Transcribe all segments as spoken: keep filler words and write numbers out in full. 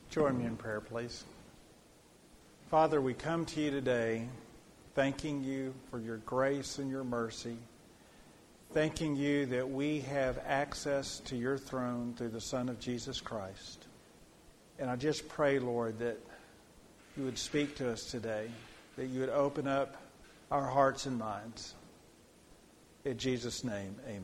Join me in prayer, please. Father, we come to you today thanking you for your grace and your mercy, thanking you that we have access to your throne through the Son of Jesus Christ. And I just pray, Lord, that you would speak to us today, that you would open up our hearts and minds. In Jesus' name, amen.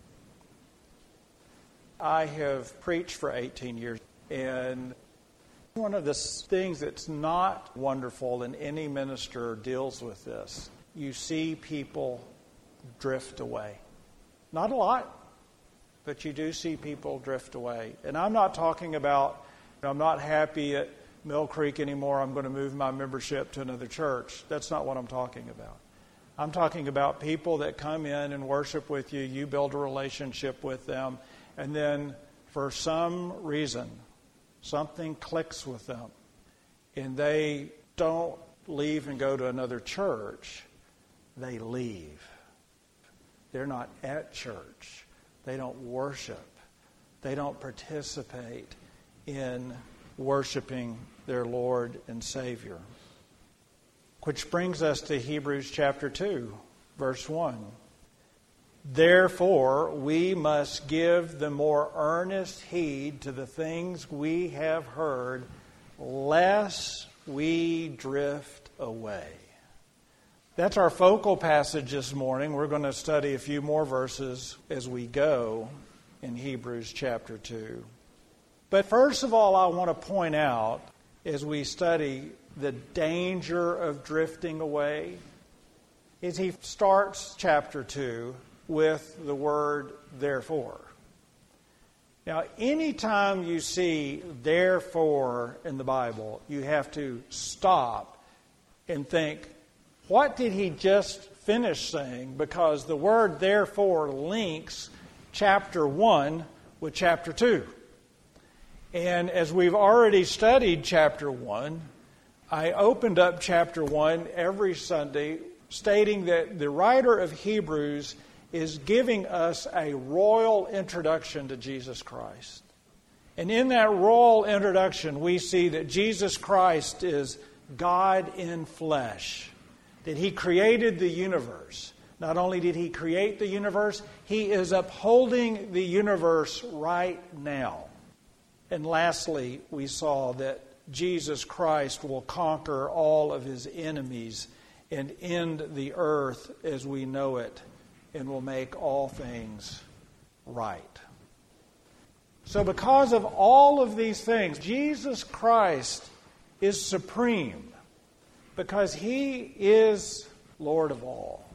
I have preached for eighteen years, and one of the things that's not wonderful, and any minister deals with this, you see people drift away. Not a lot, but you do see people drift away. And I'm not talking about, I'm not happy at Mill Creek anymore, I'm going to move my membership to another church. That's not what I'm talking about. I'm talking about people that come in and worship with you, you build a relationship with them, and then for some reason, something clicks with them, and they don't leave and go to another church. They leave. They're not at church. They don't worship. They don't participate in worshiping their Lord and Savior. Which brings us to Hebrews chapter two, verse one. Therefore, we must give the more earnest heed to the things we have heard, lest we drift away. That's our focal passage this morning. We're going to study a few more verses as we go in Hebrews chapter two. But first of all, I want to point out, as we study the danger of drifting away, is he starts chapter two with the word therefore. Now, anytime you see therefore in the Bible, you have to stop and think, what did he just finish saying? Because the word therefore links chapter one with chapter two. And as we've already studied chapter one, I opened up chapter one every Sunday stating that the writer of Hebrews is giving us a royal introduction to Jesus Christ. And in that royal introduction, we see that Jesus Christ is God in flesh, that he created the universe. Not only did he create the universe, he is upholding the universe right now. And lastly, we saw that Jesus Christ will conquer all of his enemies and end the earth as we know it, and will make all things right. So because of all of these things, Jesus Christ is supreme, because he is Lord of all.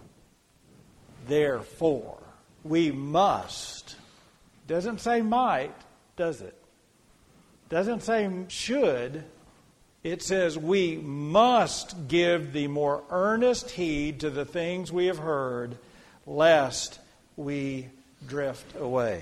Therefore, we must. Doesn't say might, does it? Doesn't say should. It says we must give the more earnest heed to the things we have heard, lest we drift away.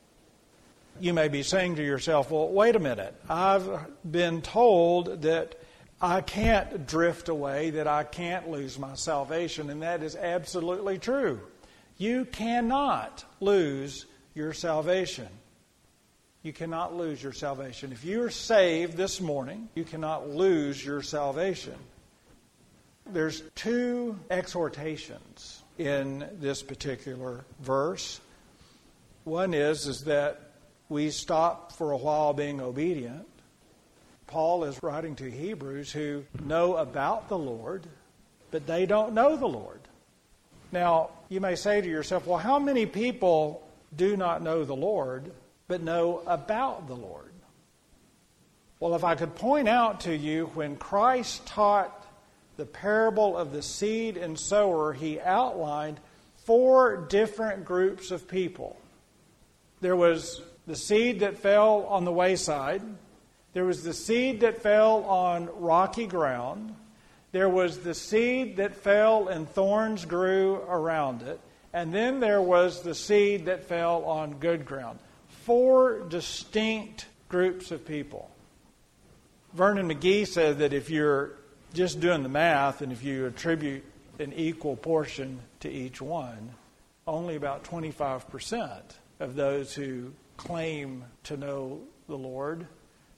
You may be saying to yourself, well, wait a minute. I've been told that I can't drift away, that I can't lose my salvation, and that is absolutely true. You cannot lose your salvation. You cannot lose your salvation. If you're saved this morning, you cannot lose your salvation. There's two exhortations in this particular verse. One is, is that we stop for a while being obedient. Paul is writing to Hebrews who know about the Lord, but they don't know the Lord. Now, you may say to yourself, well, how many people do not know the Lord, but know about the Lord? Well, if I could point out to you, when Christ taught the parable of the seed and sower, he outlined four different groups of people. There was the seed that fell on the wayside. There was the seed that fell on rocky ground. There was the seed that fell and thorns grew around it. And then there was the seed that fell on good ground. Four distinct groups of people. Vernon McGee said that if you're just doing the math, and if you attribute an equal portion to each one, only about twenty-five percent of those who claim to know the Lord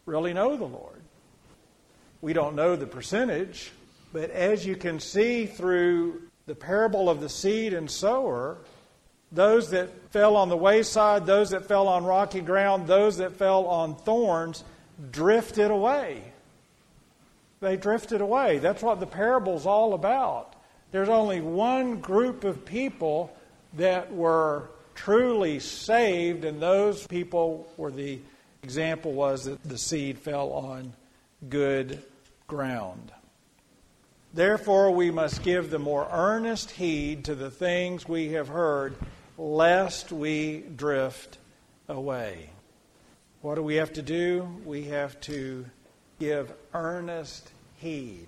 really know the Lord. We don't know the percentage, but as you can see through the parable of the seed and sower, those that fell on the wayside, those that fell on rocky ground, those that fell on thorns, drifted away. They drifted away. That's what the parable's all about. There's only one group of people that were truly saved, and those people were the example was that the seed fell on good ground. Therefore, we must give the more earnest heed to the things we have heard, lest we drift away. What do we have to do? We have to give earnest heed.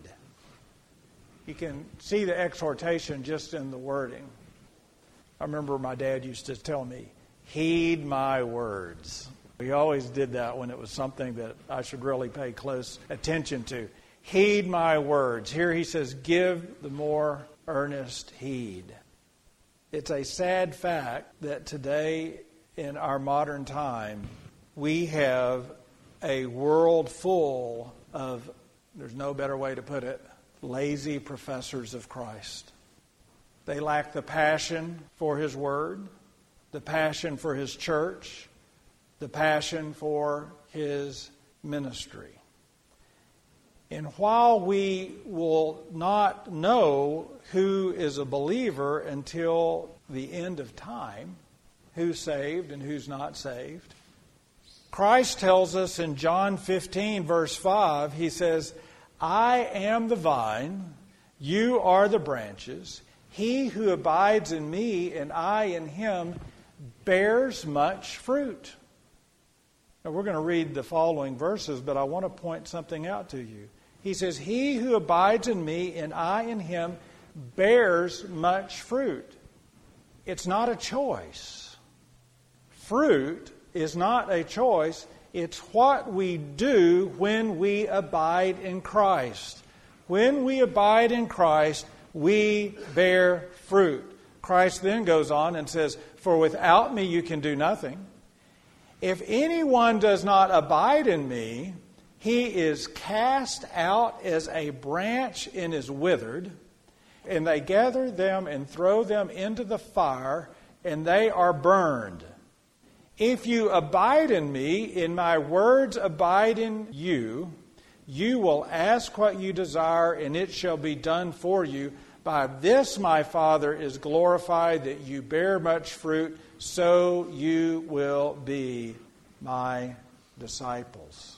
You can see the exhortation just in the wording. I remember my dad used to tell me, heed my words. He always did that when it was something that I should really pay close attention to. Heed my words. Here he says, give the more earnest heed. It's a sad fact that today in our modern time, we have a world full of, there's no better way to put it, lazy professors of Christ. They lack the passion for His Word, the passion for His church, the passion for His ministry. And while we will not know who is a believer until the end of time, who's saved and who's not saved, Christ tells us in John fifteen, verse five, He says, I am the vine, you are the branches. He who abides in me and I in him bears much fruit. Now we're going to read the following verses, but I want to point something out to you. He says, he who abides in me and I in him bears much fruit. It's not a choice. Fruit is not a choice. It's what we do when we abide in Christ. When we abide in Christ, we bear fruit. Christ then goes on and says, for without me you can do nothing. If anyone does not abide in me, he is cast out as a branch and is withered, and they gather them and throw them into the fire, and they are burned. If you abide in me, and my words abide in you, you will ask what you desire, and it shall be done for you. By this my Father is glorified, that you bear much fruit, so you will be my disciples.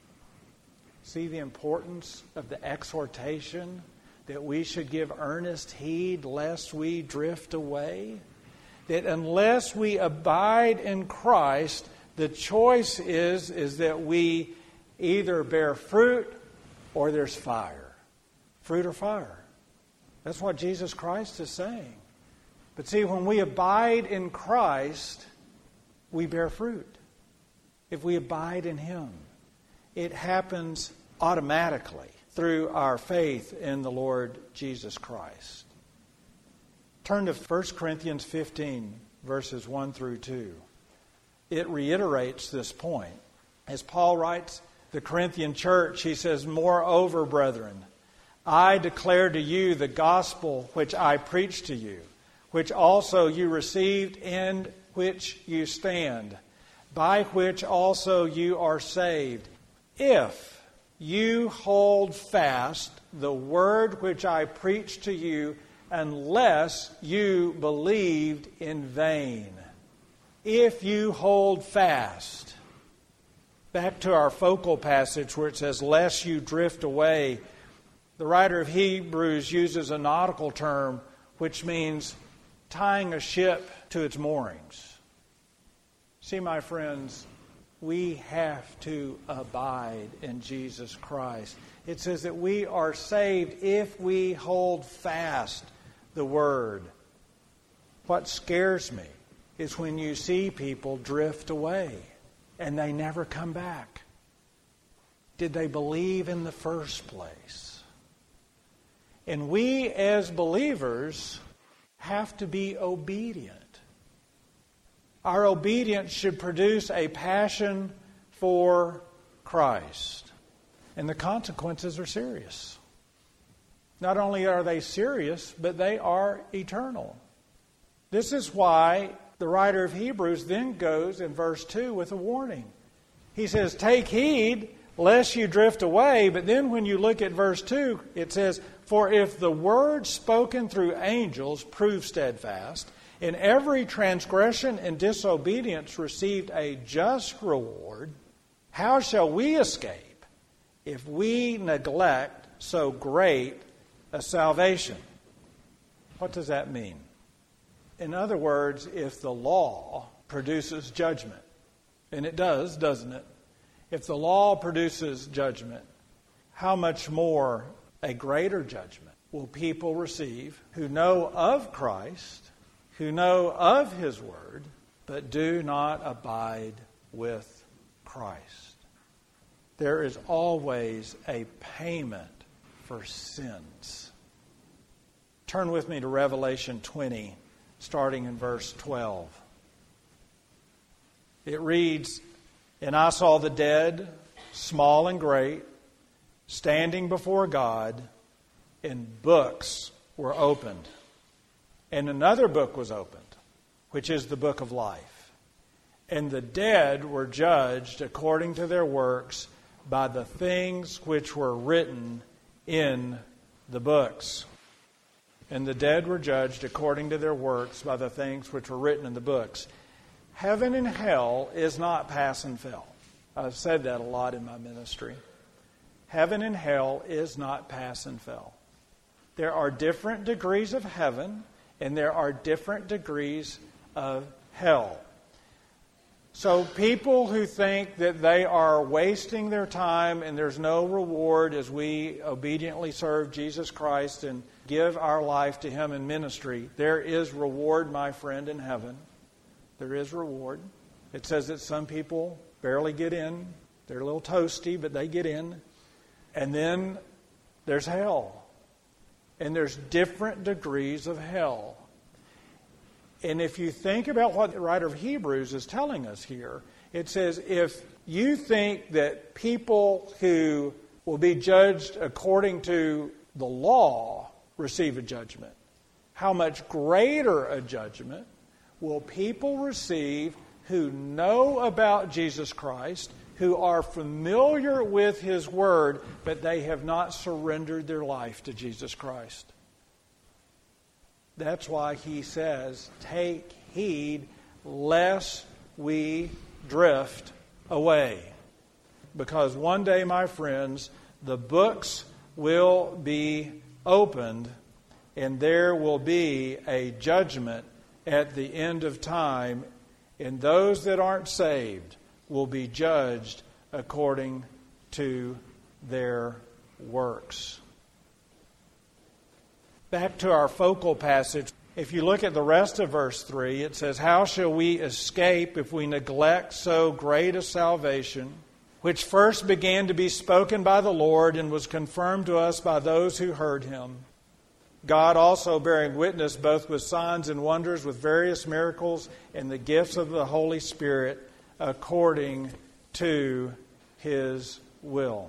See the importance of the exhortation that we should give earnest heed lest we drift away? That unless we abide in Christ, the choice is, is that we either bear fruit or there's fire. Fruit or fire. That's what Jesus Christ is saying. But see, when we abide in Christ, we bear fruit. If we abide in Him, it happens automatically through our faith in the Lord Jesus Christ. Turn to First Corinthians fifteen, verses one through two. It reiterates this point. As Paul writes the Corinthian church, he says, moreover, brethren, I declare to you the gospel which I preached to you, which also you received, in which you stand, by which also you are saved, if you hold fast the word which I preached to you, unless you believed in vain. If you hold fast. Back to our focal passage where it says, lest you drift away. The writer of Hebrews uses a nautical term which means tying a ship to its moorings. See, my friends, we have to abide in Jesus Christ. It says that we are saved if we hold fast the Word. What scares me is when you see people drift away and they never come back. Did they believe in the first place? And we as believers have to be obedient. Our obedience should produce a passion for Christ. And the consequences are serious. Not only are they serious, but they are eternal. This is why the writer of Hebrews then goes in verse two with a warning. He says, take heed lest you drift away. But then when you look at verse two, it says, for if the word spoken through angels proved steadfast, in every transgression and disobedience received a just reward, how shall we escape if we neglect so great a salvation? What does that mean? In other words, if the law produces judgment, and it does, doesn't it? If the law produces judgment, how much more a greater judgment will people receive who know of Christ, who know of His Word, but do not abide with Christ? There is always a payment for sins. Turn with me to Revelation twenty, starting in verse twelve. It reads, and I saw the dead, small and great, standing before God, and books were opened. And another book was opened, which is the book of life. And the dead were judged according to their works by the things which were written in the books. And the dead were judged according to their works by the things which were written in the books. Heaven and hell is not pass and fail. I've said that a lot in my ministry. Heaven and hell is not pass and fail. There are different degrees of heaven and there are different degrees of hell. So people who think that they are wasting their time and there's no reward as we obediently serve Jesus Christ and give our life to Him in ministry, there is reward, my friend, in heaven. There is reward. It says that some people barely get in. They're a little toasty, but they get in. And then there's hell. And there's different degrees of hell. And if you think about what the writer of Hebrews is telling us here, it says if you think that people who will be judged according to the law receive a judgment, how much greater a judgment will people receive who know about Jesus Christ, who are familiar with His Word, but they have not surrendered their life to Jesus Christ? That's why He says, take heed lest we drift away. Because one day, my friends, the books will be opened and there will be a judgment at the end of time, and those that aren't saved will be judged according to their works. Back to our focal passage. If you look at the rest of verse three, it says, how shall we escape if we neglect so great a salvation, which first began to be spoken by the Lord and was confirmed to us by those who heard Him? God also bearing witness both with signs and wonders, with various miracles and the gifts of the Holy Spirit, according to His will.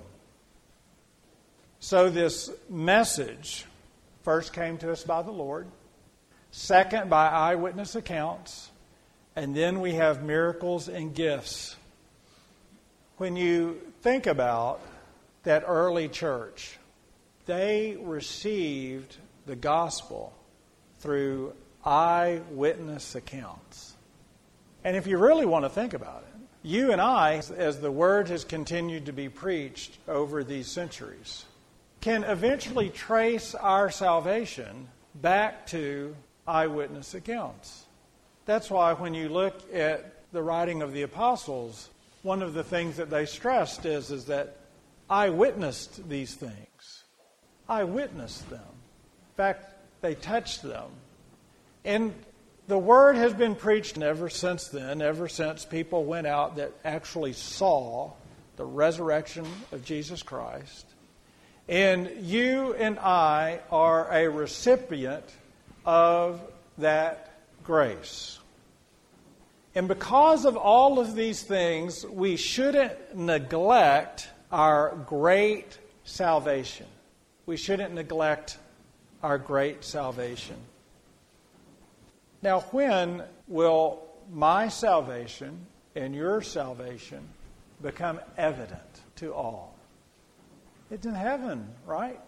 So this message first came to us by the Lord, second by eyewitness accounts, and then we have miracles and gifts. When you think about that early church, they received the gospel through eyewitness accounts. And if you really want to think about it, you and I, as the word has continued to be preached over these centuries, can eventually trace our salvation back to eyewitness accounts. That's why when you look at the writing of the apostles, one of the things that they stressed is, is that I witnessed these things. I witnessed them. In fact, they touched them. And the word has been preached ever since then, ever since people went out that actually saw the resurrection of Jesus Christ. And you and I are a recipient of that grace. And because of all of these things, we shouldn't neglect our great salvation. We shouldn't neglect our great salvation. Now, when will my salvation and your salvation become evident to all? It's in heaven, right?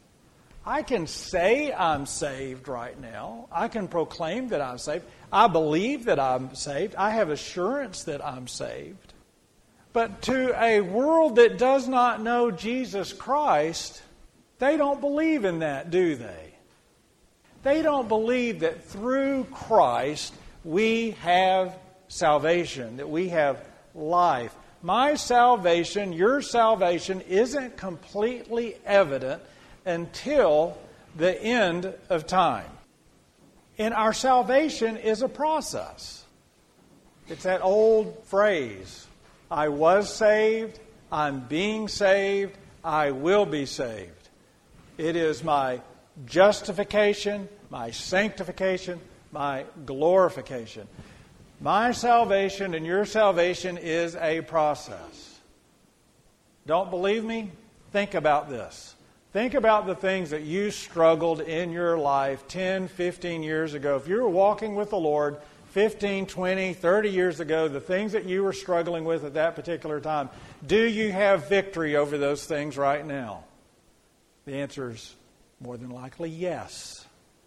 I can say I'm saved right now. I can proclaim that I'm saved. I believe that I'm saved. I have assurance that I'm saved. But to a world that does not know Jesus Christ, they don't believe in that, do they? They don't believe that through Christ we have salvation, that we have life. My salvation, your salvation, isn't completely evident until the end of time. And our salvation is a process. It's that old phrase, I was saved, I'm being saved, I will be saved. It is my justification, my sanctification, my glorification. My salvation and your salvation is a process. Don't believe me? Think about this. Think about the things that you struggled in your life ten, fifteen years ago. If you were walking with the Lord fifteen, twenty, thirty years ago, the things that you were struggling with at that particular time, do you have victory over those things right now? The answer is more than likely yes.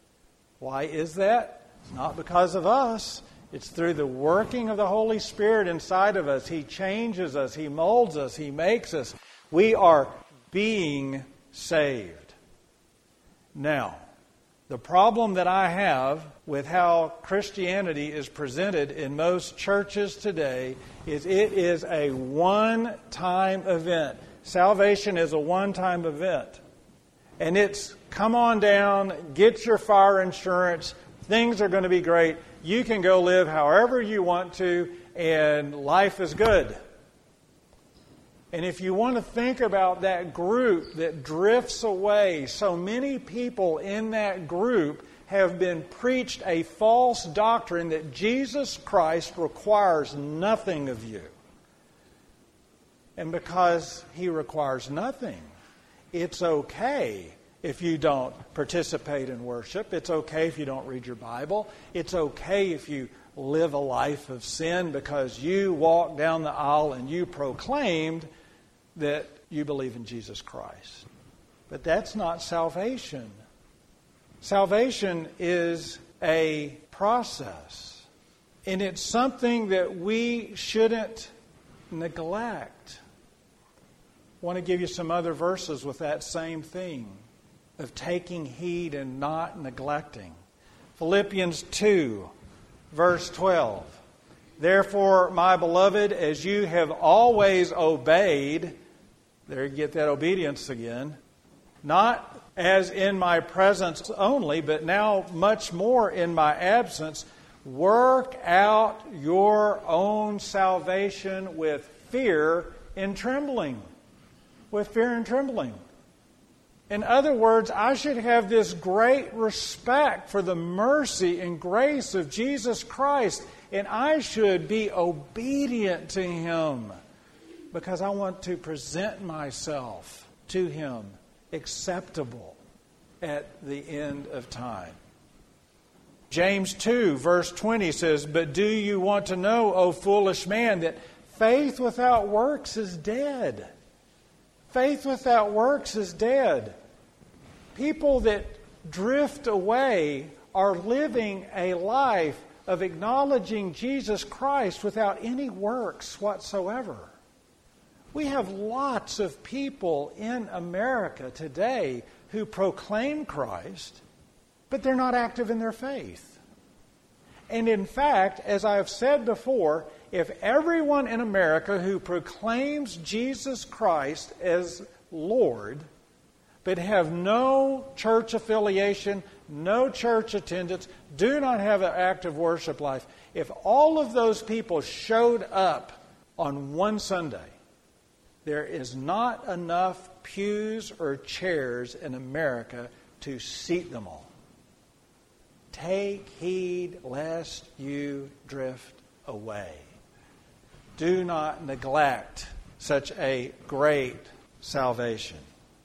Why is that? It's not because of us. It's through the working of the Holy Spirit inside of us. He changes us. He molds us. He makes us. We are being saved. Now, the problem that I have with how Christianity is presented in most churches today is it is a one-time event. Salvation is a one-time event. And it's come on down, get your fire insurance, things are going to be great. You can go live however you want to, and life is good. And if you want to think about that group that drifts away, so many people in that group have been preached a false doctrine that Jesus Christ requires nothing of you. And because He requires nothing, it's okay if you don't participate in worship. It's okay if you don't read your Bible. It's okay if you live a life of sin because you walked down the aisle and you proclaimed that you believe in Jesus Christ. But that's not salvation. Salvation is a process. And it's something that we shouldn't neglect. I want to give you some other verses with that same theme of taking heed and not neglecting. Philippians two, verse twelve. Therefore, my beloved, as you have always obeyed, there you get that obedience again, not as in my presence only, but now much more in my absence, work out your own salvation with fear and trembling. With fear and trembling. In other words, I should have this great respect for the mercy and grace of Jesus Christ, and I should be obedient to Him because I want to present myself to Him acceptable at the end of time. James two, verse twenty says, but do you want to know, O foolish man, that faith without works is dead? Faith without works is dead. People that drift away are living a life of acknowledging Jesus Christ without any works whatsoever. We have lots of people in America today who proclaim Christ, but they're not active in their faith. And in fact, as I have said before, if everyone in America who proclaims Jesus Christ as Lord, but have no church affiliation, no church attendance, do not have an active worship life, if all of those people showed up on one Sunday, there is not enough pews or chairs in America to seat them all. Take heed lest you drift away. Do not neglect such a great salvation.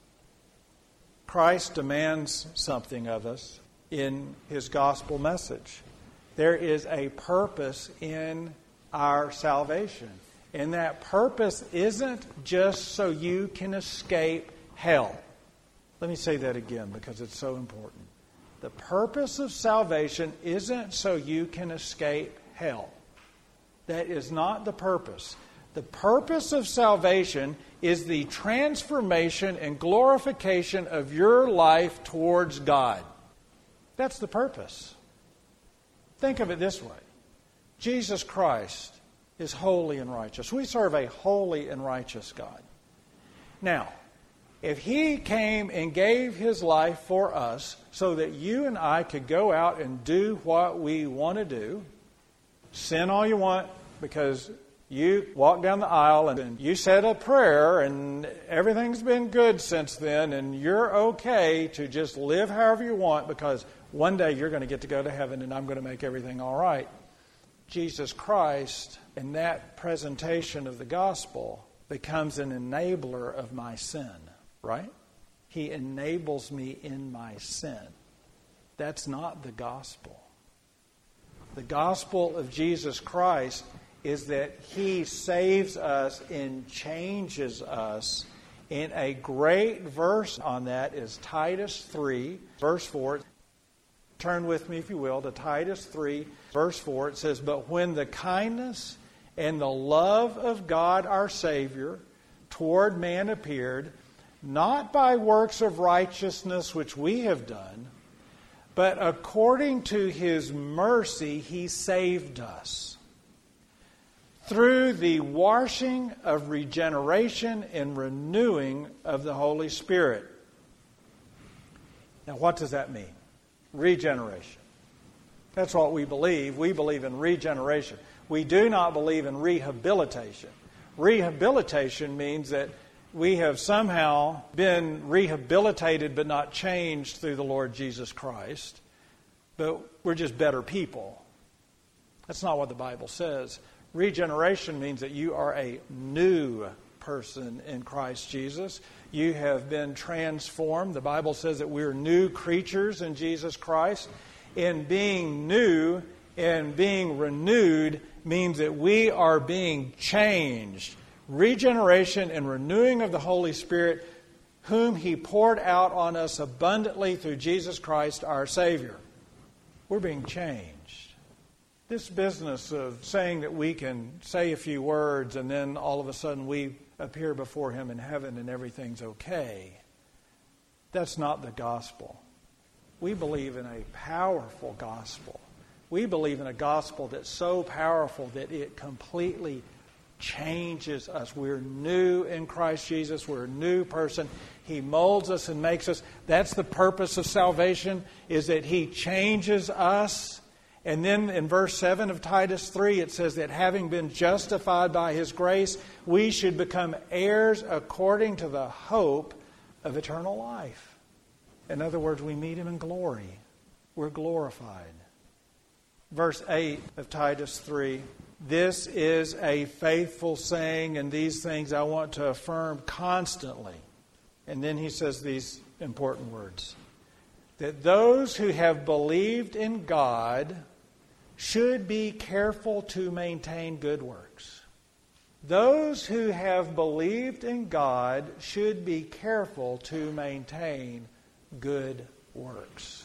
Christ demands something of us in his gospel message. There is a purpose in our salvation. And that purpose isn't just so you can escape hell. Let me say that again because it's so important. The purpose of salvation isn't so you can escape hell. That is not the purpose. The purpose of salvation is the transformation and glorification of your life towards God. That's the purpose. Think of it this way. Jesus Christ is holy and righteous. We serve a holy and righteous God. Now, if He came and gave His life for us so that you and I could go out and do what we want to do, sin all you want because you walked down the aisle and you said a prayer and everything's been good since then and you're okay to just live however you want because one day you're going to get to go to heaven and I'm going to make everything all right. Jesus Christ, in that presentation of the gospel, becomes an enabler of my sin, right? He enables me in my sin. That's not the gospel. The gospel of Jesus Christ is that He saves us and changes us. And a great verse on that is Titus three, verse four. Turn with me, if you will, to Titus three, verse four. It says, "But when the kindness and the love of God our Savior toward man appeared, not by works of righteousness which we have done, but according to His mercy He saved us, through the washing of regeneration and renewing of the Holy Spirit." Now, what does that mean? Regeneration. That's what we believe. We believe in regeneration. We do not believe in rehabilitation. Rehabilitation means that we have somehow been rehabilitated but not changed through the Lord Jesus Christ, but we're just better people. That's not what the Bible says. Regeneration means that you are a new person in Christ Jesus. You have been transformed. The Bible says that we're new creatures in Jesus Christ. In being new and being renewed means that we are being changed. Regeneration and renewing of the Holy Spirit, whom He poured out on us abundantly through Jesus Christ our Savior. We're being changed. This business of saying that we can say a few words and then all of a sudden we appear before Him in heaven and everything's okay, that's not the gospel. We believe in a powerful gospel. We believe in a gospel that's so powerful that it completely changes us. We're new in Christ Jesus. We're a new person. He molds us and makes us. That's the purpose of salvation, is that He changes us. And then in verse seven of Titus three, it says that having been justified by His grace, we should become heirs according to the hope of eternal life. In other words, we meet Him in glory. We're glorified. Verse eight of Titus three, "This is a faithful saying, and these things I want to affirm constantly." And then he says these important words, "That those who have believed in God should be careful to maintain good works." Those who have believed in God should be careful to maintain good works.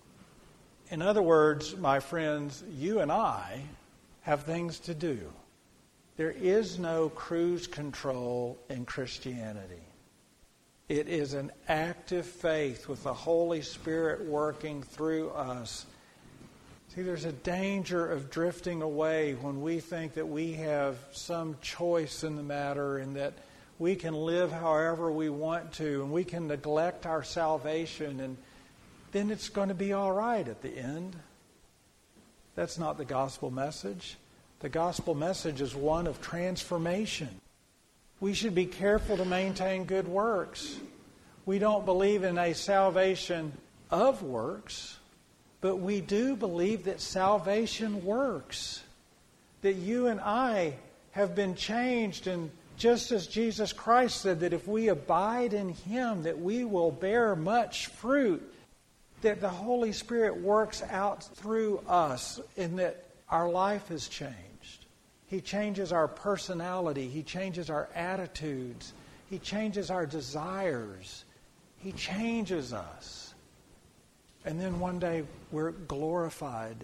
In other words, my friends, you and I have things to do. There is no cruise control in Christianity. It is an active faith with the Holy Spirit working through us. See, there's a danger of drifting away when we think that we have some choice in the matter and that we can live however we want to and we can neglect our salvation and then it's going to be all right at the end. That's not the gospel message. The gospel message is one of transformation. We should be careful to maintain good works. We don't believe in a salvation of works, but we do believe that salvation works. that you and I have been changed, and just as Jesus Christ said that if we abide in Him, that we will bear much fruit, that the Holy Spirit works out through us, and that our life has changed. He changes our personality. He changes our attitudes. He changes our desires. He changes us. And then one day we're glorified.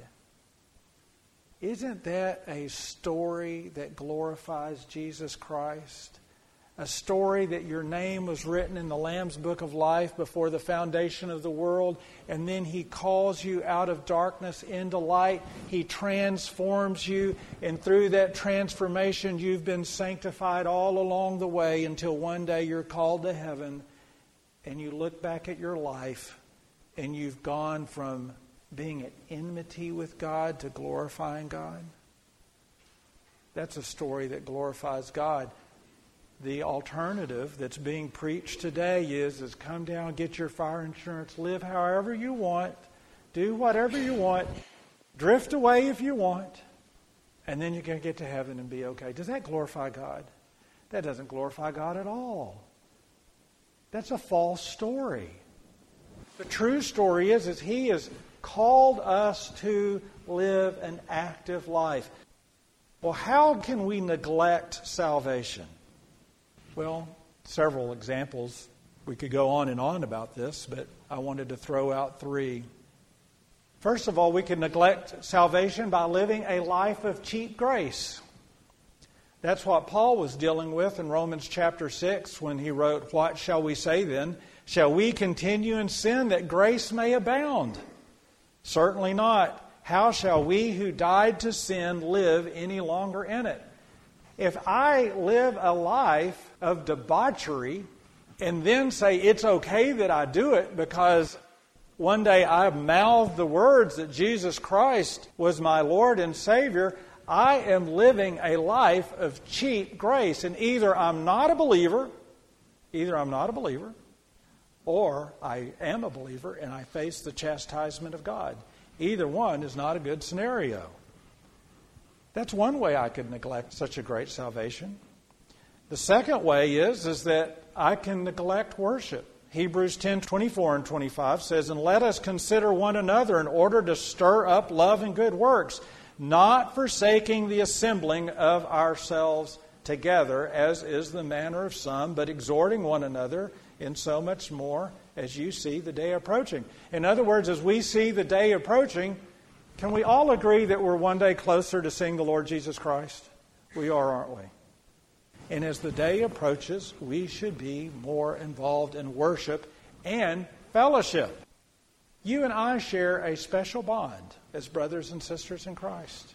Isn't that a story that glorifies Jesus Christ? A story that your name was written in the Lamb's Book of Life before the foundation of the world, and then He calls you out of darkness into light. He transforms you, and through that transformation you've been sanctified all along the way until one day you're called to heaven, and you look back at your life and you've gone from being at enmity with God to glorifying God. That's a story that glorifies God. The alternative that's being preached today is, is come down, get your fire insurance, live however you want, do whatever you want, drift away if you want, and then you're going to get to heaven and be okay. Does that glorify God? That doesn't glorify God at all. That's a false story. The true story is, is He has called us to live an active life. Well, how can we neglect salvation? Well, several examples. We could go on and on about this, but I wanted to throw out three. First of all, we can neglect salvation by living a life of cheap grace. That's what Paul was dealing with in Romans chapter six when he wrote, "What shall we say then? Shall we continue in sin that grace may abound? Certainly not. How shall we who died to sin live any longer in it?" If I live a life of debauchery and then say it's okay that I do it because one day I mouthed the words that Jesus Christ was my Lord and Savior, I am living a life of cheap grace. And either I'm not a believer, either I'm not a believer, or I am a believer and I face the chastisement of God. Either one is not a good scenario. That's one way I could neglect such a great salvation. The second way is, is that I can neglect worship. Hebrews ten, twenty-four and twenty-five says, "And let us consider one another in order to stir up love and good works, not forsaking the assembling of ourselves together, as is the manner of some, but exhorting one another, in so much more as you see the day approaching." In other words, as we see the day approaching, can we all agree that we're one day closer to seeing the Lord Jesus Christ? We are, aren't we? And as the day approaches, we should be more involved in worship and fellowship. You and I share a special bond as brothers and sisters in Christ.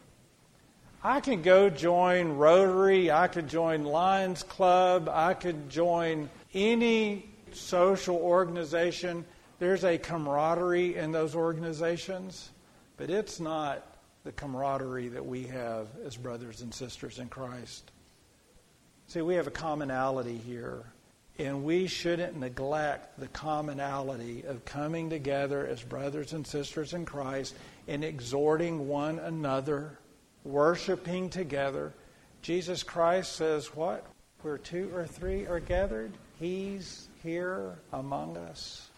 I can go join Rotary, I could join Lions Club, I could join any social organization. There's a camaraderie in those organizations, but it's not the camaraderie that we have as brothers and sisters in Christ. See, we have a commonality here, and we shouldn't neglect the commonality of coming together as brothers and sisters in Christ and exhorting one another, worshiping together. Jesus Christ says what? Where two or three are gathered, He's here among us.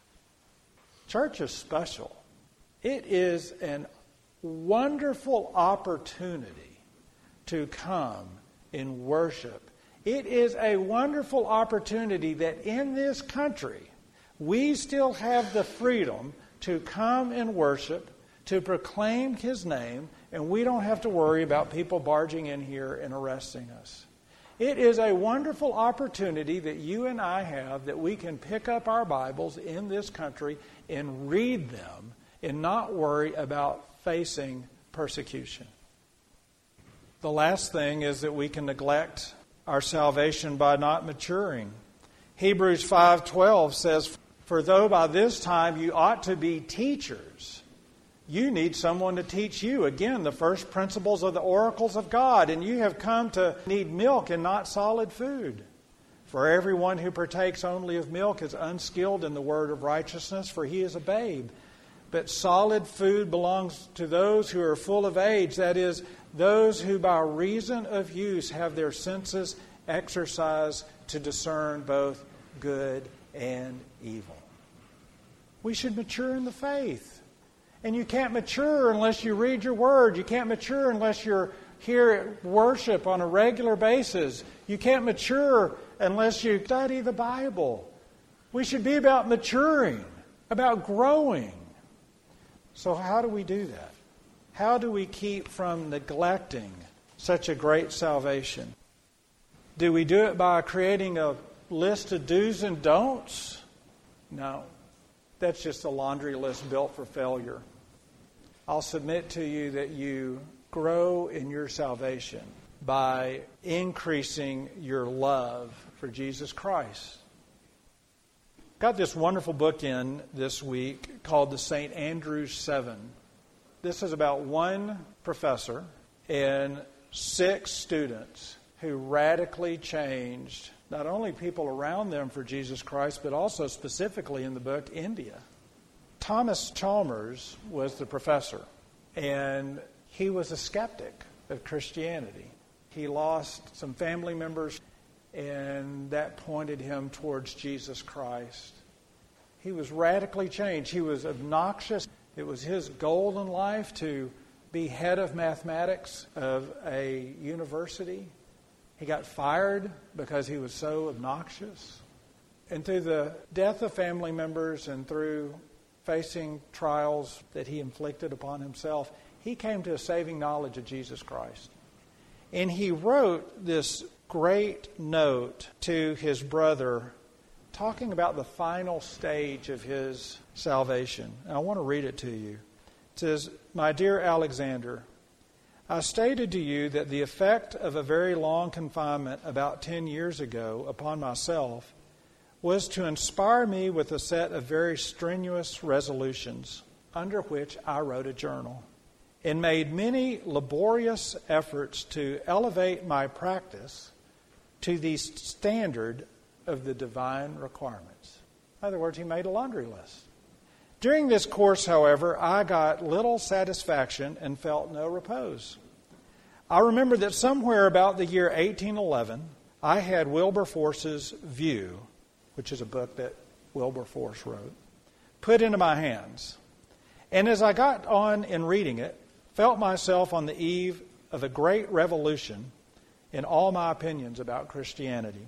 Church is special. It is a wonderful opportunity to come in worship. It is a wonderful opportunity that in this country we still have the freedom to come and worship, to proclaim His name, and we don't have to worry about people barging in here and arresting us. It is a wonderful opportunity that you and I have that we can pick up our Bibles in this country and read them and not worry about facing persecution. The last thing is that we can neglect our salvation by not maturing. Hebrews five twelve says, "For though by this time you ought to be teachers, you need someone to teach you." Again, the first principles of the oracles of God. "And you have come to need milk and not solid food. For everyone who partakes only of milk is unskilled in the word of righteousness, for he is a babe. But solid food belongs to those who are full of age, that is, those who by reason of use have their senses exercised to discern both good and evil. We should mature in the faith. And you can't mature unless you read your word. You can't mature unless you're here at worship on a regular basis. You can't mature unless you study the Bible. We should be about maturing, about growing. So how do we do that? How do we keep from neglecting such a great salvation? Do we do it by creating a list of do's and don'ts? No. That's just a laundry list built for failure. I'll submit to you that you grow in your salvation by increasing your love for Jesus Christ. Got this wonderful book in this week called the Saint Andrew's Seven. This is about one professor and six students who radically changed not only people around them for Jesus Christ, but also specifically in the book, India. Thomas Chalmers was the professor, and he was a skeptic of Christianity. He lost some family members, and that pointed him towards Jesus Christ. He was radically changed. He was obnoxious. It was his goal in life to be head of mathematics of a university. He got fired because he was so obnoxious. And through the death of family members and through facing trials that he inflicted upon himself, he came to a saving knowledge of Jesus Christ. And he wrote this great note to his brother talking about the final stage of his salvation. And I want to read it to you. It says, "My dear Alexander, I stated to you that the effect of a very long confinement about ten years ago upon myself was to inspire me with a set of very strenuous resolutions, under which I wrote a journal, and made many laborious efforts to elevate my practice to the standard of the divine requirements." In other words, he made a laundry list. During this course, however, I got little satisfaction and felt no repose. I remember that somewhere about the year eighteen eleven, I had Wilberforce's View, which is a book that Wilberforce wrote, put into my hands. And as I got on in reading it, felt myself on the eve of a great revolution in all my opinions about Christianity.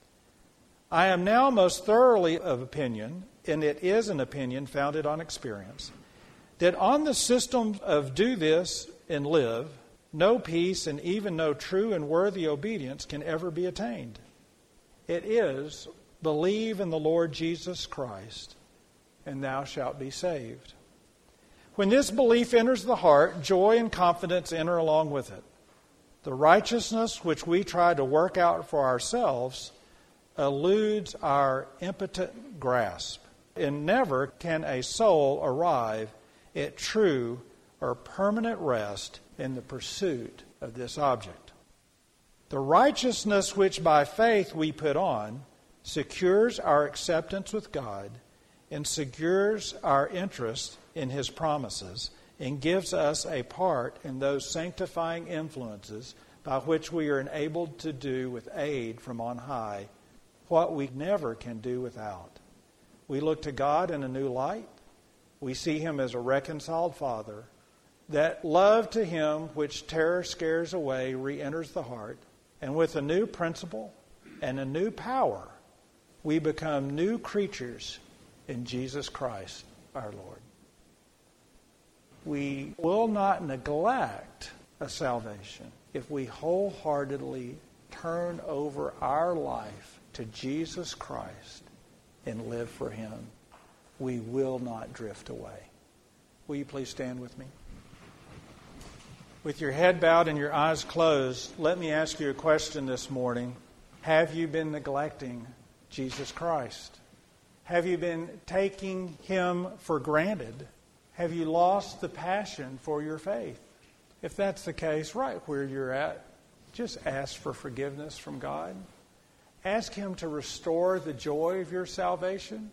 I am now most thoroughly of opinion, and it is an opinion founded on experience, that on the system of do this and live, no peace and even no true and worthy obedience can ever be attained. It is, believe in the Lord Jesus Christ, and thou shalt be saved. When this belief enters the heart, joy and confidence enter along with it. The righteousness which we try to work out for ourselves eludes our impotent grasp, and never can a soul arrive at true or permanent rest in the pursuit of this object. The righteousness which by faith we put on secures our acceptance with God and secures our interest in His promises and gives us a part in those sanctifying influences by which we are enabled to do with aid from on high what we never can do without. We look to God in a new light. We see Him as a reconciled Father. That love to Him which terror scares away re-enters the heart. And with a new principle and a new power, we become new creatures in Jesus Christ our Lord. We will not neglect a salvation if we wholeheartedly turn over our life to Jesus Christ and live for Him. We will not drift away. Will you please stand with me? With your head bowed and your eyes closed, let me ask you a question this morning. Have you been neglecting Jesus Christ? Have you been taking Him for granted? Have you lost the passion for your faith? If that's the case, right where you're at, just ask for forgiveness from God. Ask Him to restore the joy of your salvation.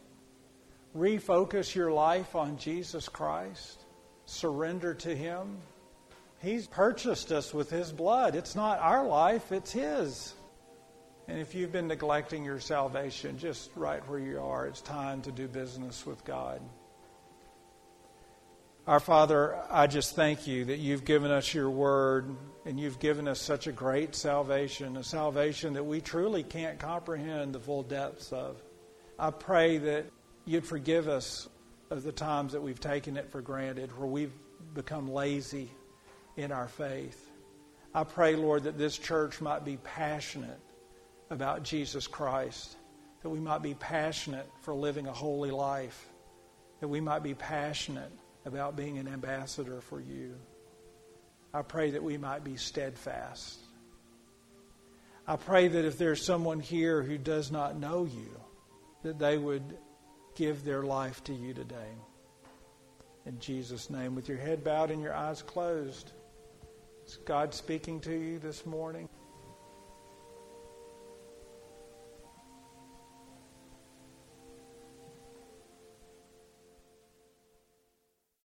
Refocus your life on Jesus Christ. Surrender to Him. He's purchased us with His blood. It's not our life, it's His. And if you've been neglecting your salvation, just right where you are, it's time to do business with God. Our Father, I just thank you that you've given us your word and you've given us such a great salvation, a salvation that we truly can't comprehend the full depths of. I pray that you'd forgive us of the times that we've taken it for granted, where we've become lazy in our faith. I pray, Lord, that this church might be passionate about Jesus Christ, that we might be passionate for living a holy life, that we might be passionate about being an ambassador for you. I pray that we might be steadfast. I pray that if there's someone here who does not know you, that they would give their life to you today. In Jesus' name, with your head bowed and your eyes closed, is God speaking to you this morning?